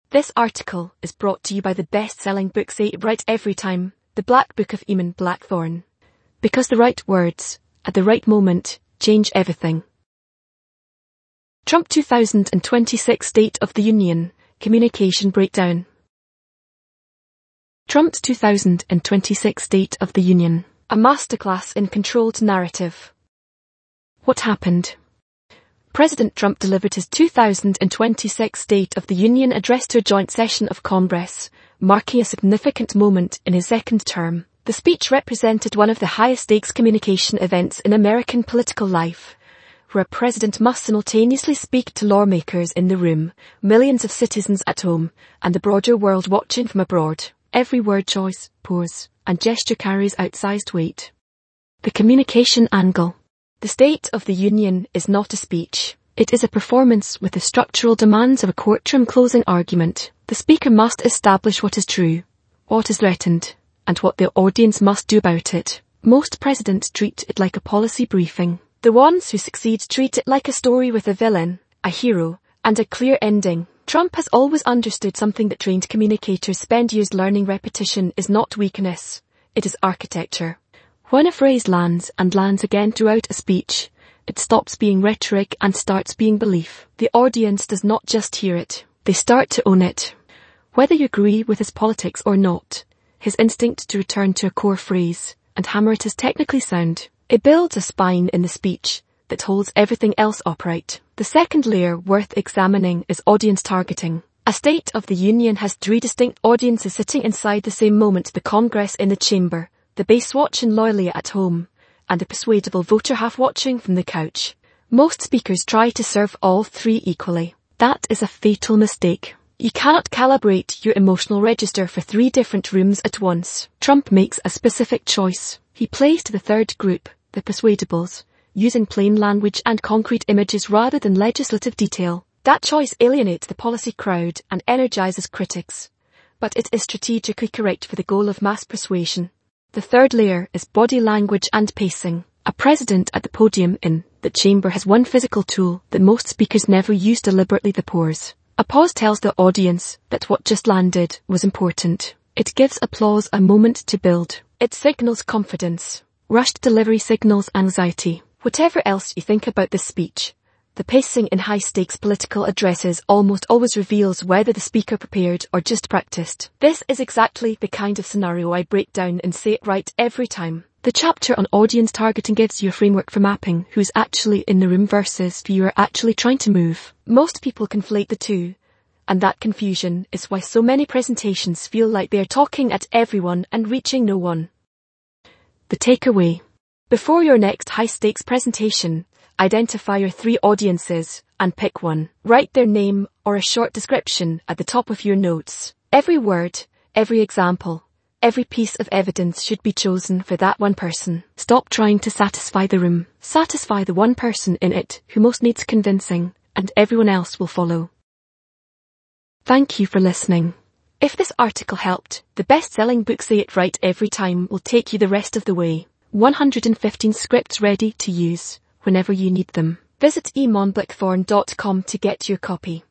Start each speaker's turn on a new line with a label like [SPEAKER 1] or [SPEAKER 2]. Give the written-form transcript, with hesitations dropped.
[SPEAKER 1] This article is brought to you by the best-selling book Say It Right Every Time, The Black Book of Eamon Blackthorne. Because the right words, at the right moment, change everything. Trump 2026 State of the Union, Communication Breakdown. Trump's 2026 State of the Union, a masterclass in controlled narrative. What happened? President Trump delivered his 2026 State of the Union address to a joint session of Congress, marking a significant moment in his second term. The speech represented one of the highest-stakes communication events in American political life, where a president must simultaneously speak to lawmakers in the room, millions of citizens at home, and the broader world watching from abroad. Every word choice, pause, and gesture carries outsized weight. The communication angle. The State of the Union is not a speech. It is a performance with the structural demands of a courtroom closing argument. The speaker must establish what is true, what is threatened, and what the audience must do about it. Most presidents treat it like a policy briefing. The ones who succeed treat it like a story with a villain, a hero, and a clear ending. Trump has always understood something that trained communicators spend years learning: repetition is not weakness, it is architecture. When a phrase lands and lands again throughout a speech, it stops being rhetoric and starts being belief. The audience does not just hear it, they start to own it. Whether you agree with his politics or not, his instinct to return to a core phrase and hammer it is technically sound. It builds a spine in the speech that holds everything else upright. The second layer worth examining is audience targeting. A State of the Union has three distinct audiences sitting inside the same moment: the Congress in the chamber, the base watching loyally at home, and the persuadable voter half watching from the couch. Most speakers try to serve all three equally. That is a fatal mistake. You cannot calibrate your emotional register for three different rooms at once. Trump makes a specific choice. He plays to the third group, the persuadables, using plain language and concrete images rather than legislative detail. That choice alienates the policy crowd and energizes critics, but it is strategically correct for the goal of mass persuasion. The third layer is body language and pacing. A president at the podium in the chamber has one physical tool that most speakers never use deliberately: the pause. A pause tells the audience that what just landed was important. It gives applause a moment to build. It signals confidence. Rushed delivery signals anxiety. Whatever else you think about this speech, the pacing in high-stakes political addresses almost always reveals whether the speaker prepared or just practiced. This is exactly the kind of scenario I break down and Say It Right Every Time. The chapter on audience targeting gives you a framework for mapping who's actually in the room versus who you are actually trying to move. Most people conflate the two, and that confusion is why so many presentations feel like they are talking at everyone and reaching no one. The takeaway. Before your next high-stakes presentation, identify your three audiences and pick one. Write their name or a short description at the top of your notes. Every word, every example, every piece of evidence should be chosen for that one person. Stop trying to satisfy the room. Satisfy the one person in it who most needs convincing, and everyone else will follow. Thank you for listening. If this article helped, the best-selling book Say It Right Every Time will take you the rest of the way. 115 scripts ready to use whenever you need them. Visit eamonblackthorne.com to get your copy.